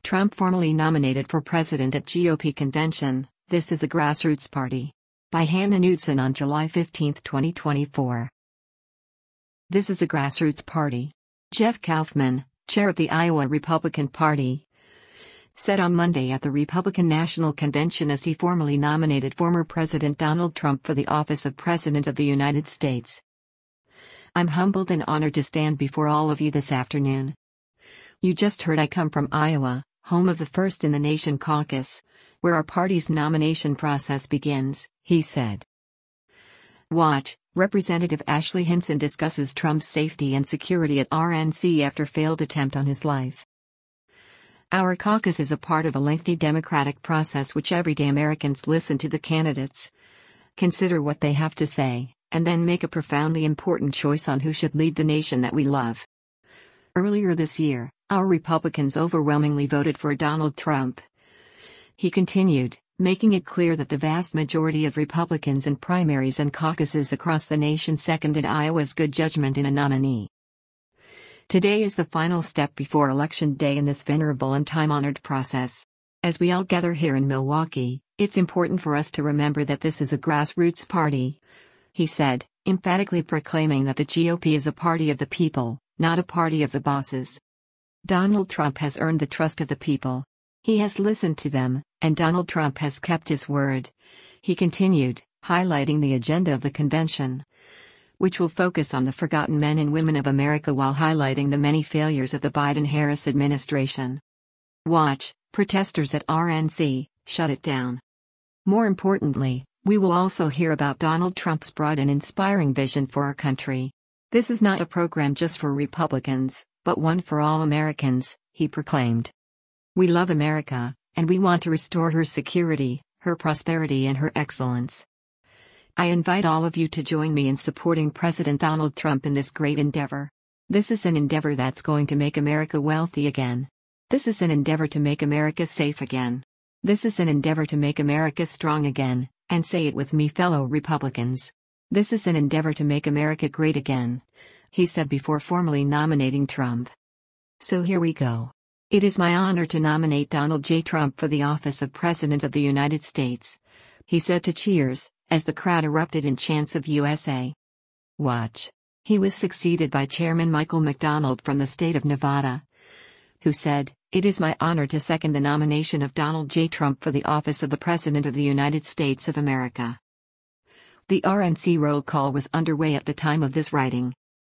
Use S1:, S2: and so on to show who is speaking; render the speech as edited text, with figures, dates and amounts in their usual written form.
S1: Trump formally nominated for president at GOP convention. This is a grassroots party. By Hannah Knutson on July 15, 2024. This is a grassroots party. Jeff Kaufman, chair of the Iowa Republican Party, said on Monday at the Republican National Convention as he formally nominated former President Donald Trump for the office of President of the United States. "I'm humbled and honored to stand before all of you this afternoon. You just heard I come from Iowa, home of the First in the Nation caucus, where our party's nomination process begins," he said. Watch, Representative Ashley Hinson discusses Trump's safety and security at RNC after failed attempt on his life. "Our caucus is a part of a lengthy democratic process which everyday Americans listen to the candidates, consider what they have to say, and then make a profoundly important choice on who should lead the nation that we love. Earlier this year, our Republicans overwhelmingly voted for Donald Trump," he continued, making it clear that the vast majority of Republicans in primaries and caucuses across the nation seconded Iowa's good judgment in a nominee. "Today is the final step before Election Day in this venerable and time-honored process. As we all gather here in Milwaukee, it's important for us to remember that this is a grassroots party," he said, emphatically proclaiming that the GOP is a party of the people, not a party of the bosses. Donald Trump has earned the trust of the people. He has listened to them, and Donald Trump has kept his word," he continued, highlighting the agenda of the convention, which will focus on the forgotten men and women of America while highlighting the many failures of the Biden-Harris administration. Watch, protesters at RNC, shut it down. More importantly, we will also hear about Donald Trump's broad and inspiring vision for our country. "This is not a program just for Republicans, but one for all Americans," he proclaimed. "We love America, and we want to restore her security, her prosperity and her excellence. I invite all of you to join me in supporting President Donald Trump in this great endeavor. This is an endeavor that's going to make America wealthy again. This is an endeavor to make America safe again. This is an endeavor to make America strong again, and say it with me, fellow Republicans. This is an endeavor to make America great again," he said before formally nominating Trump. "So here we go. It is my honor to nominate Donald J. Trump for the office of President of the United States," he said to cheers, as the crowd erupted in chants of USA. Watch. He was succeeded by Chairman Michael McDonald from the state of Nevada, who said, "It is my honor to second the nomination of Donald J. Trump for the office of the President of the United States of America." The RNC roll call was underway at the time of this writing.